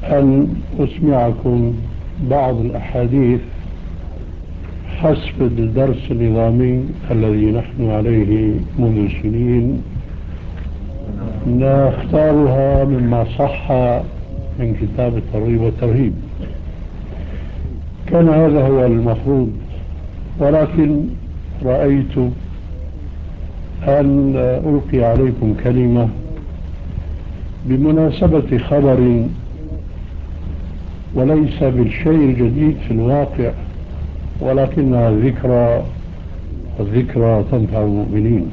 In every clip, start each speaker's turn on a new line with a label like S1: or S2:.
S1: أن أسمعكم بعض الأحاديث حسب الدرس النظامي الذي نحن عليه منذ سنين، نختارها مما صح من كتاب الترغيب والترهيب. كان هذا هو المفروض، ولكن رأيت أن ألقي عليكم كلمة بمناسبة خبر وليس بالشيء الجديد في الواقع، ولكنها ذكرى، والذكرى تنفع المؤمنين.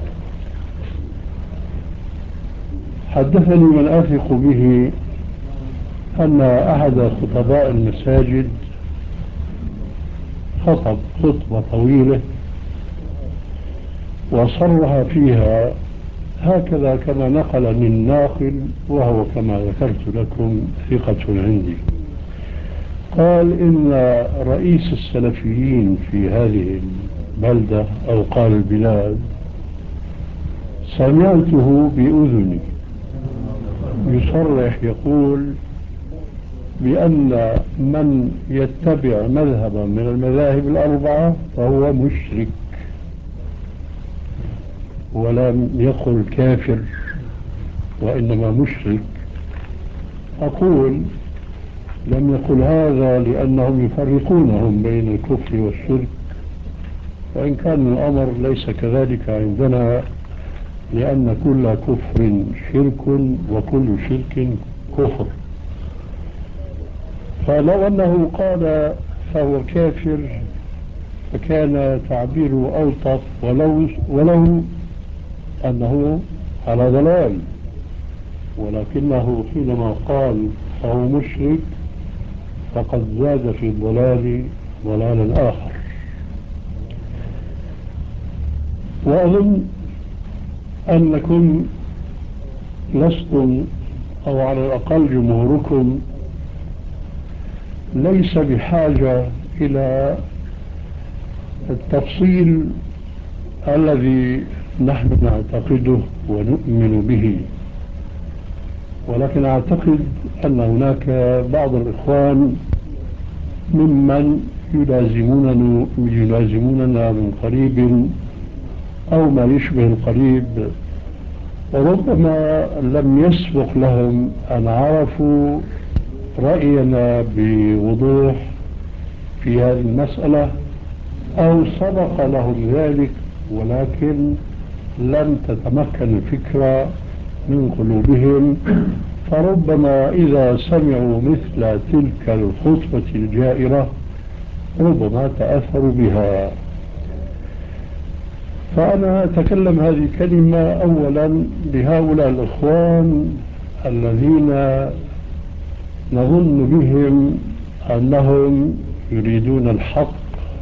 S1: حدثني من أثق به أن أحد خطباء المساجد خطب خطبة طويلة وصرها فيها هكذا كما نقل من ناقل، وهو كما ذكرت لكم ثقة عندي. قال إن رئيس السلفيين في هذه البلدة أو قال البلاد سمعته بأذني يصرح يقول بأن من يتبع مذهبا من المذاهب الأربعة فهو مشرك، ولم يقل كافر وإنما مشرك. أقول لم يقل هذا لأنهم يفرقونهم بين الكفر والشرك، وإن كان الأمر ليس كذلك عندنا، لأن كل كفر شرك وكل شرك كفر. فلو أنه قال فهو كافر فكان تعبيره ألطف، ولو أنه على ضلال، ولكنه حينما قال فهو مشرك فقد زاد في الضلال ضلالا آخر. وأظن أنكم لستم، أو على الأقل جمهوركم، ليس بحاجة إلى التفصيل الذي نحن نعتقده ونؤمن به، ولكن أعتقد أن هناك بعض الإخوان ممن يلازموننا من قريب أو ما يشبه القريب، وربما لم يسبق لهم أن عرفوا رأينا بوضوح في هذه المسألة، أو سبق لهم ذلك ولكن لم تتمكن الفكرة من قلوبهم، فربما إذا سمعوا مثل تلك الخطبة الجائرة ربما تأثروا بها. فأنا أتكلم هذه الكلمة أولا لهؤلاء الإخوان الذين نظن بهم أنهم يريدون الحق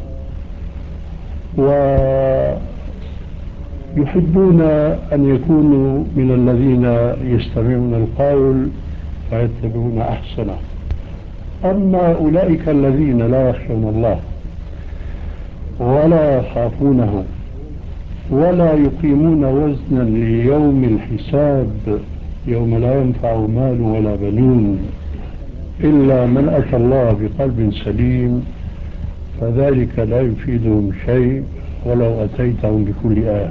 S1: ويحبون أن يكونوا من الذين يستمعون القول فيتبعون أحسنه. أما أولئك الذين لا يخشون الله ولا يخافونه ولا يقيمون وزنا ليوم الحساب يوم لا ينفع مال ولا بنون إلا من أتى الله بقلب سليم، فذلك لا يفيدهم شيء ولو أتيتهم بكل آية.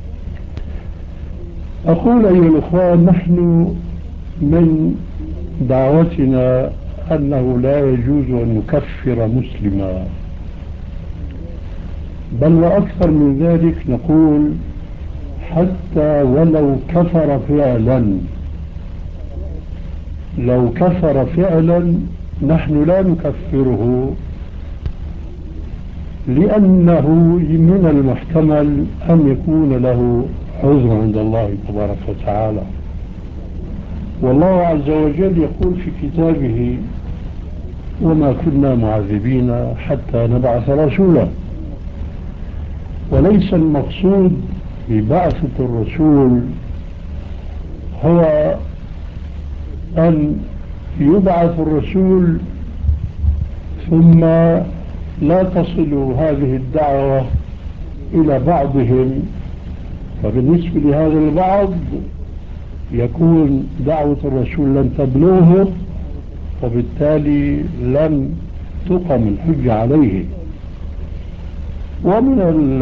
S1: أقول أيها الأخوان، نحن من دعوتنا أنه لا يجوز أن نكفر مسلما، بل وأكثر من ذلك نقول حتى ولو كفر فعلا، لو كفر فعلا نحن لا نكفره، لأنه من المحتمل أن يكون له عذر عند الله تبارك وتعالى. والله عز وجل يقول في كتابه وما كنا معذبين حتى نبعث رسولا. وليس المقصود ببعثة الرسول هو أن يبعث الرسول ثم لا تصل هذه الدعوة إلى بعضهم، فبالنسبة لهذا البعض يكون دعوة الرسول لن تبلغهم وبالتالي لم تقم الحجة عليه. ومن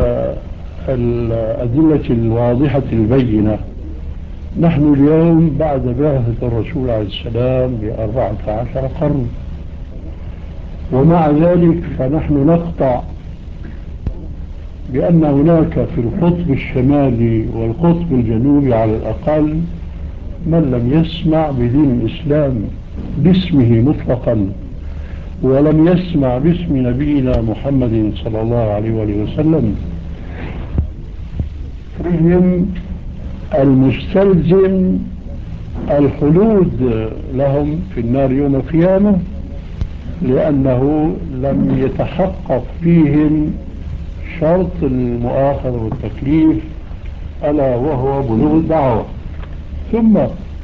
S1: الأدلة الواضحة البينة، نحن اليوم بعد بعثة الرسول عليه السلام ب14 قرن، ومع ذلك فنحن نقطع بأن هناك في القطب الشمالي والقطب الجنوبي على الأقل من لم يسمع بدين الإسلام باسمه مطلقا، ولم يسمع باسم نبينا محمد صلى الله عليه وآله وسلم، فيهم المستلزم الخلود لهم في النار يوم القيامة، لأنه لم يتحقق فيهم شرط المؤاخذة والتكليف، ألا وهو بلوغ الدعوة. ثم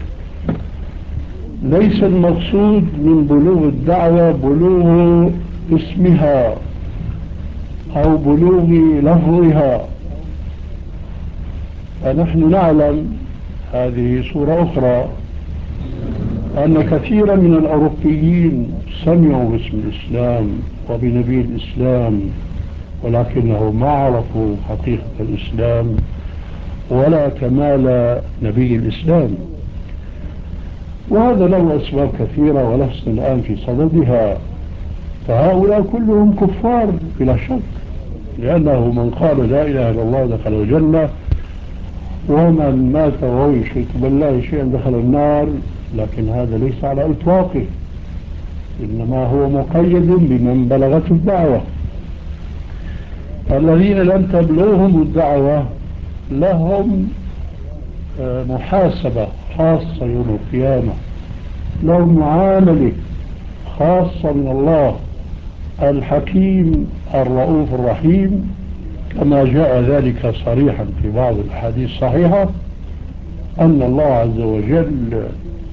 S1: ليس المقصود من بلوغ الدعوة بلوغ اسمها أو بلوغ لفظها، فنحن نعلم هذه صورة أخرى أن كثيرا من الأوروبيين سمعوا باسم الإسلام وبنبي الإسلام، ولكنهم ما عرفوا حقيقة الإسلام ولا كمال نبي الإسلام، وهذا له أسباب كثيرة ولسنا الآن في صددها. فهؤلاء كلهم كفار بلا شك، لأنه من قال لا إله إلا الله دخل الجنة، ومن مات وهو يشرك بالله شيئا دخل النار، لكن هذا ليس على إطلاقه، إنما هو مقيد بمن بلغته الدعوة. الذين لم تبلغهم الدعوة لهم محاسبة خاصة يوم القيامة، لهم معاملة خاصة من الله الحكيم الرؤوف الرحيم، كما جاء ذلك صريحا في بعض الأحاديث الصحيحة أن الله عز وجل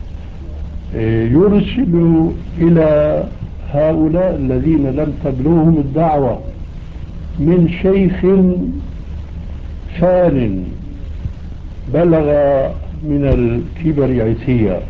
S1: يرسل إلى هؤلاء الذين لم تبلغهم الدعوة من شيخ فان بلغ من الكبر عتيا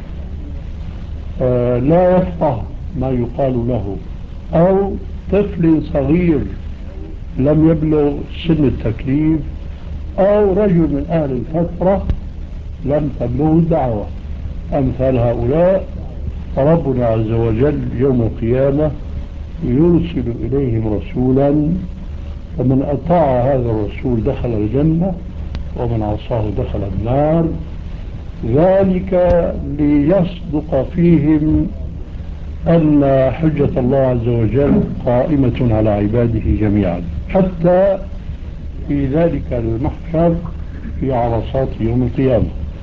S1: لا يفقه ما يقال له، أو طفل صغير لم يبلغ سن التكليف، أو رجل من أهل الفترة لم تبلغ الدعوة. أمثال هؤلاء ربنا عز وجل يوم القيامة يرسل إليهم رسولا، فمن أطاع هذا الرسول دخل الجنة، ومن عصاه دخل النار، ذلك ليصدق فيهم أن حجة الله عز وجل قائمة على عباده جميعا، حتى في ذلك المحشر في عرصات يوم القيامة.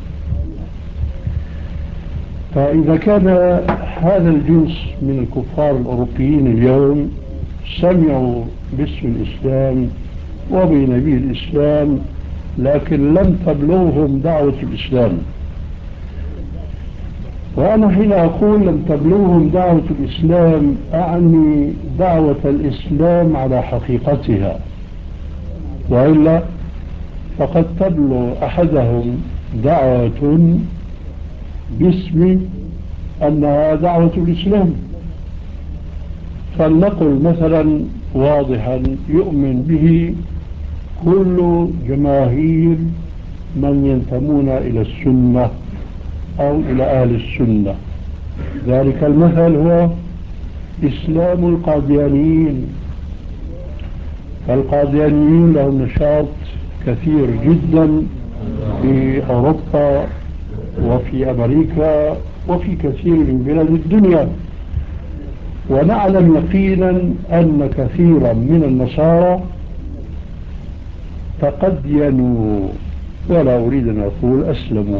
S1: فإذا كان هذا الجنس من الكفار الأوروبيين اليوم سمعوا باسم الإسلام وبنبي الإسلام، لكن لم تبلغهم دعوة الإسلام، وأنا حين أقول لم تبلغهم دعوة الإسلام أعني دعوة الإسلام على حقيقتها، وإلا فقد تبلغ أحدهم دعوة باسم أنها دعوة الإسلام. فلنقل مثلا واضحا يؤمن به كل جماهير من ينتمون إلى السنة أو إلى أهل السنة، ذلك المثل هو إسلام القاديانيين. فالقاديانيون لهم نشاط كثير جدا في أوروبا وفي أمريكا وفي كثير من بلاد الدنيا، ونعلم يقينا أن كثيرا من النصارى تقدينوا، ولا أريد أن أقول أسلموا،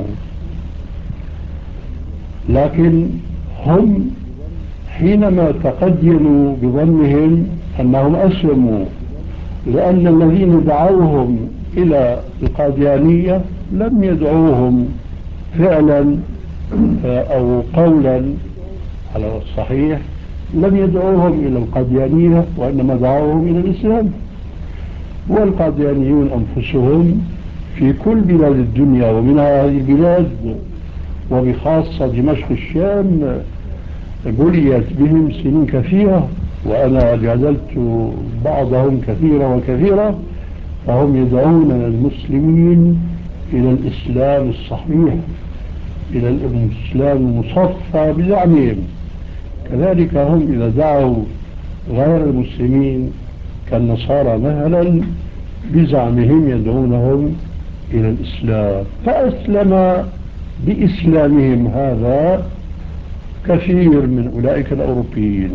S1: لكن هم حينما تقدينوا بظنهم أنهم أسلموا، لأن الذين دعوهم إلى القاديانية لم يدعوهم فعلا أو قولا على الصحيح، لم يدعوهم إلى القاديانية، وإنما دعوهم إلى الإسلام. والقاديانيون أنفسهم في كل بلاد الدنيا، ومنها هذه البلاد وبخاصة دمشق الشام، بليت بهم سنين كثيرة، وأنا جادلت بعضهم كثيرا وكثيرا، فهم يدعون المسلمين إلى الإسلام الصحيح، إلى الإسلام المصفى بزعمهم. كذلك هم إذا دعوا غير المسلمين كالنصارى مثلا بزعمهم يدعونهم إلى الإسلام، فأسلم بإسلامهم هذا كثير من أولئك الأوروبيين.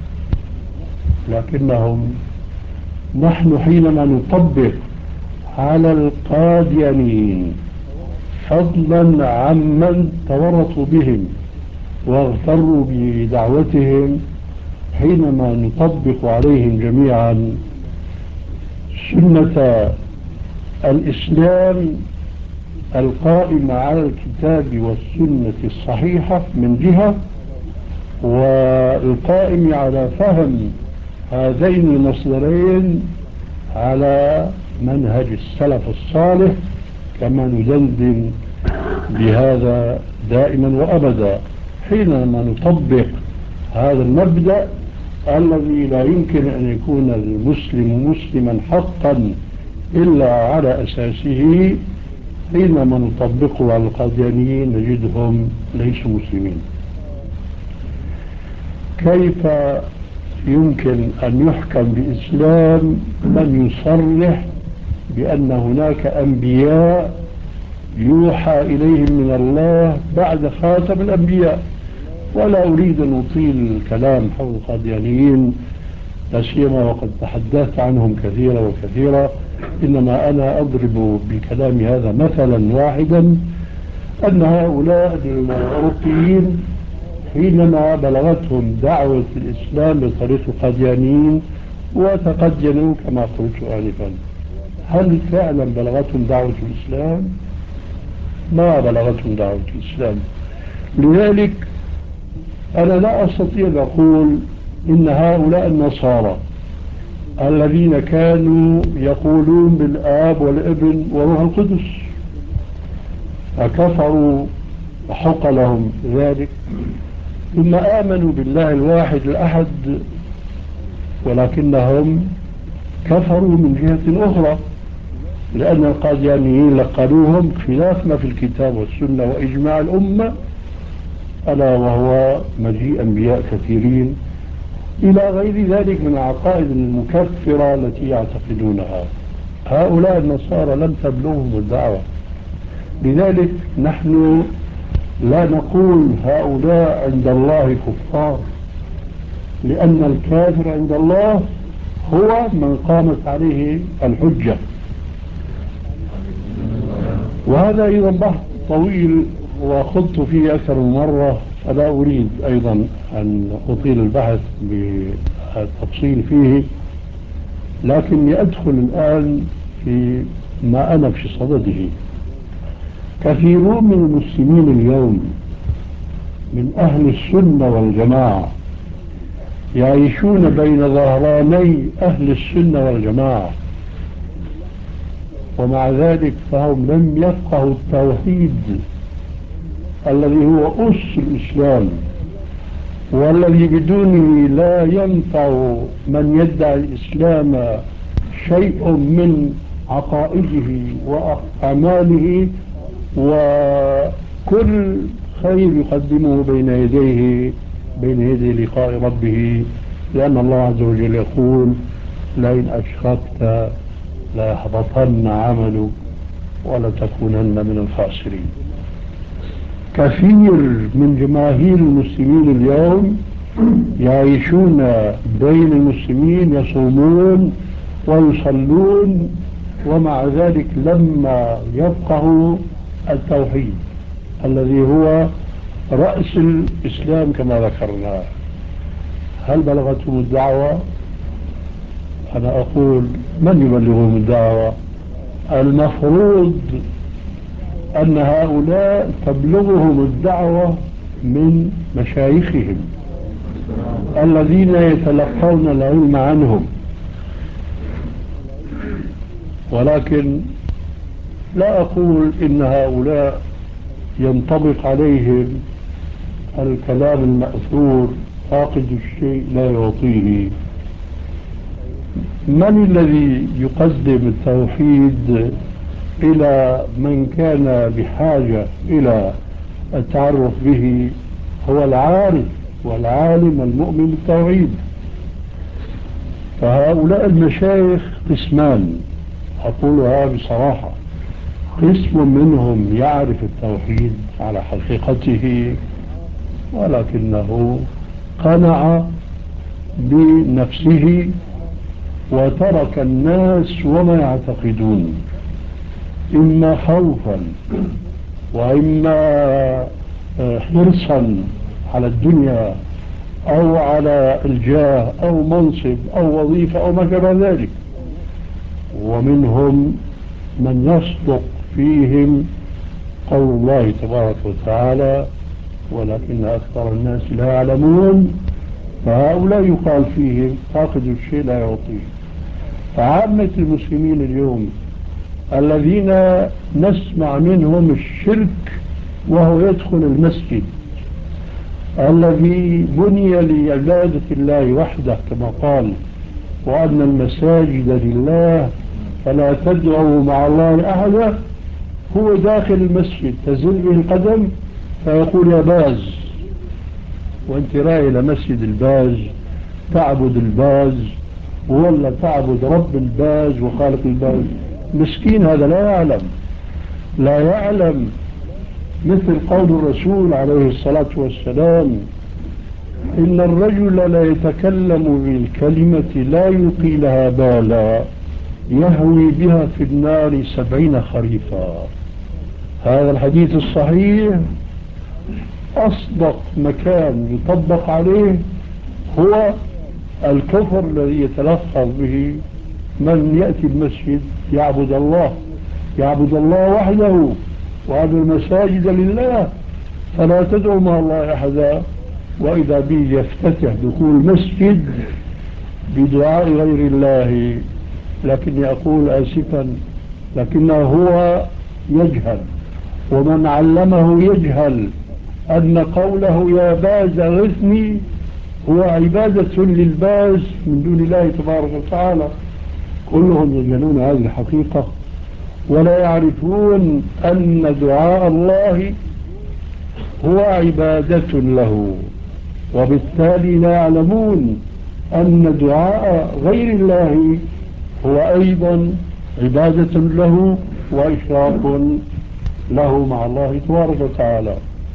S1: لكنهم نحن حينما نطبق على القاديانيين فضلا عمن تورطوا بهم واغتروا بدعوتهم، حينما نطبق عليهم جميعا سنة الإسلام القائمة على الكتاب والسنة الصحيحة من جهة، والقائم على فهم هذين المصدرين على منهج السلف الصالح، كما ندندن بهذا دائما وأبدا حينما نطبق هذا المبدأ الذي لا يمكن أن يكون المسلم مسلما حقا إلا على أساسه. حينما نطبقه على القاديانيين نجدهم ليسوا مسلمين. كيف يمكن أن يحكم بإسلام من يصرح بأن هناك أنبياء يوحى إليهم من الله بعد خاتم الأنبياء؟ ولا أريد أن أطيل الكلام حول القاديانيين، لا سيما وقد تحدثت عنهم كثيرا وكثيرا، إنما أنا أضرب بكلامي هذا مثلا واحدا، أن هؤلاء الأوروبيين حينما بلغتهم دعوة الإسلام بطريق القاديانيين وتقدموا كما قلت آنفا، هل فعلا بلغتهم دعوة الإسلام؟ ما بلغتهم دعوة الإسلام. لذلك أنا لا أستطيع أن أقول إن هؤلاء النصارى الذين كانوا يقولون بالآب والابن وروح القدس فكفروا وحق لهم ذلك، ثم آمنوا بالله الواحد الأحد، ولكنهم كفروا من جهة أخرى، لأن القاديانيين لقنوهم خلاف ما في الكتاب والسنة وإجماع الأمة، ألا وهو مجيء أنبياء كثيرين إلى غير ذلك من العقائد المكفرة التي يعتقدونها. هؤلاء النصارى لم تبلغهم الدعوة، لذلك نحن لا نقول هؤلاء عند الله كفار، لأن الكافر عند الله هو من قامت عليه الحجة. وهذا أيضا بحث طويل وخضت فيه أكثر من مرة، فلا أريد أيضا أن أطيل البحث بالتفصيل فيه، لكني أدخل الآن في ما أنا في صدده. كثيرون من المسلمين اليوم من أهل السنة والجماعة يعيشون بين ظهراني أهل السنة والجماعة، ومع ذلك فهم لم يفقهوا التوحيد الذي هو أس الإسلام، والذي بدونه لا ينفع من يدعي الإسلام شيء من عقائده وأعماله، وكل خير يقدمه بين يدي لقاء ربه، لأن الله عز وجل يقول: لئن أشركت ليحبطن عملك ولتكونن من الخاسرين. كثير من جماهير المسلمين اليوم يعيشون بين المسلمين، يصومون ويصلون، ومع ذلك لما يفقهوا التوحيد الذي هو رأس الإسلام كما ذكرنا، هل بلغتهم الدعوة؟ أنا أقول: من يبلغهم الدعوة؟ المفروض أن هؤلاء تبلغهم الدعوة من مشايخهم الذين يتلقون العلم عنهم، ولكن لا أقول إن هؤلاء ينطبق عليهم الكلام المأثور فاقد الشيء لا يعطيه. من الذي يقدم التوحيد إلى من كان بحاجة إلى التعرف به؟ هو العارف والعالم المؤمن بالتوحيد. فهؤلاء المشايخ قسمان، أقولها بصراحة. قسم منهم يعرف التوحيد على حقيقته ولكنه قنع بنفسه وترك الناس وما يعتقدون، إما خوفا وإما حرصا على الدنيا أو على الجاه أو منصب أو وظيفة أو ما شابه ذلك. ومنهم من يصدق فيهم قول الله تبارك وتعالى ولكن أكثر الناس لا يعلمون، فهؤلاء يقال فيهم فاقد الشيء لا يعطيه. فعامة المسلمين اليوم الذين نسمع منهم الشرك وهو يدخل المسجد الذي بني لعبادة الله وحده كما قال وأن المساجد لله فلا تدعوا مع الله أحدا، هو داخل المسجد تزل به القدم فيقول يا باز، وانت رايح إلى مسجد الباز تعبد الباز ولا تعبد رب الباز وخالق الباز؟ مسكين هذا لا يعلم، لا يعلم. مثل قول الرسول عليه الصلاة والسلام إن الرجل لا يتكلم بالكلمة لا يلقي لها بالا يهوي بها في النار 70 خريفا. هذا الحديث الصحيح أصدق مكان يطبق عليه هو الكفر الذي يتلفظ به من يأتي المسجد يعبد الله وحده وأن المساجد لله فلا تدعوا مع الله أحدا، وإذا به يفتتح دخول مسجد بدعاء غير الله. لكني أقول آسفا لكنه هو يجهل، ومن علمه يجهل أن قوله يا باز أغثني هو عبادة للباز من دون الله تبارك وتعالى. كلهم يجهلون هذه الحقيقة ولا يعرفون أن دعاء الله هو عبادة له، وبالتالي لا يعلمون أن دعاء غير الله هو أيضا عبادة له وإشراك له مع الله تبارك وتعالى.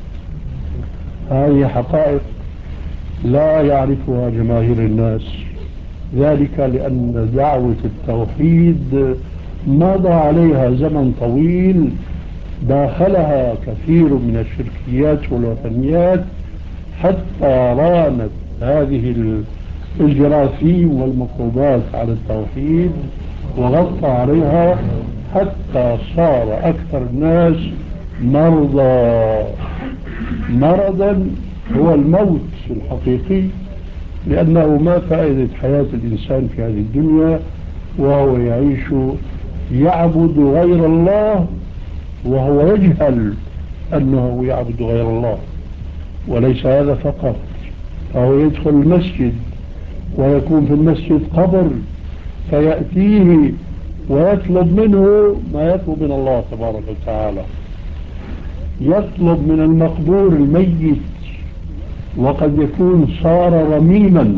S1: هذه حقائق لا يعرفها جماهير الناس، ذلك لأن دعوة التوحيد مضى عليها زمن طويل داخلها كثير من الشركيات والوثنيات حتى رانت هذه الجراثيم والميكروبات على التوحيد وغطى عليها حتى صار أكثر الناس مرضى. مرضا هو الموت الحقيقي، لأنه ما فائدة حياة الإنسان في هذه الدنيا وهو يعيش يعبد غير الله وهو يجهل أنه يعبد غير الله. وليس هذا فقط، فهو يدخل المسجد ويكون في المسجد قبر فيأتيه ويطلب منه ما يطلب من الله تبارك وتعالى، يطلب من المقبور الميت وقد يكون صار رميما،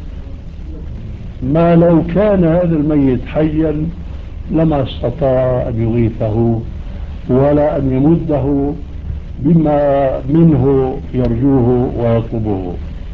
S1: ما لو كان هذا الميت حيا لما استطاع أن يغيثه ولا أن يمده بما منه يرجوه ويطلبه.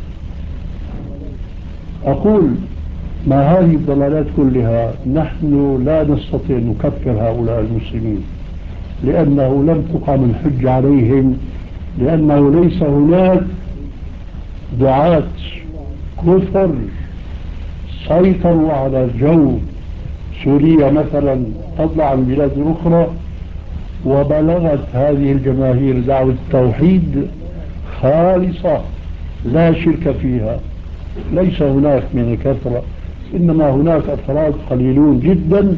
S1: أقول ما هذه الضلالات كلها نحن لا نستطيع أن نكفر هؤلاء المسلمين لأنه لم تقام الحج عليهم، لأنه ليس هناك دعاة كفر سيطروا على الجو. سوريا مثلا تطلع عن بلاد أخرى وبلغت هذه الجماهير دعوة التوحيد خالصة لا شرك فيها، ليس هناك من الكثرة، إنما هناك أفراد قليلون جدا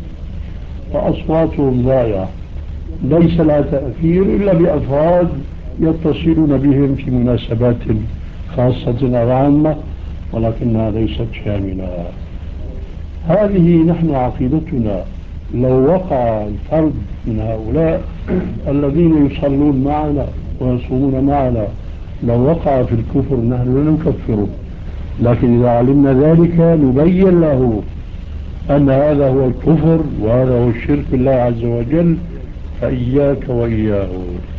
S1: وأصواتهم ضائعة، ليس لها تأثير إلا بأفراد يتصلون بهم في مناسبات خاصة أو عامة، ولكنها ليست شاملة. هذه نحن عقيدتنا. لو وقع الفرد من هؤلاء الذين يصلون معنا ويصومون معنا، لو وقع في الكفر نحن لا نكفره، لكن إذا علمنا ذلك نبين له أن هذا هو الكفر وهذا هو الشرك بالله عز وجل، فإياك وإياه.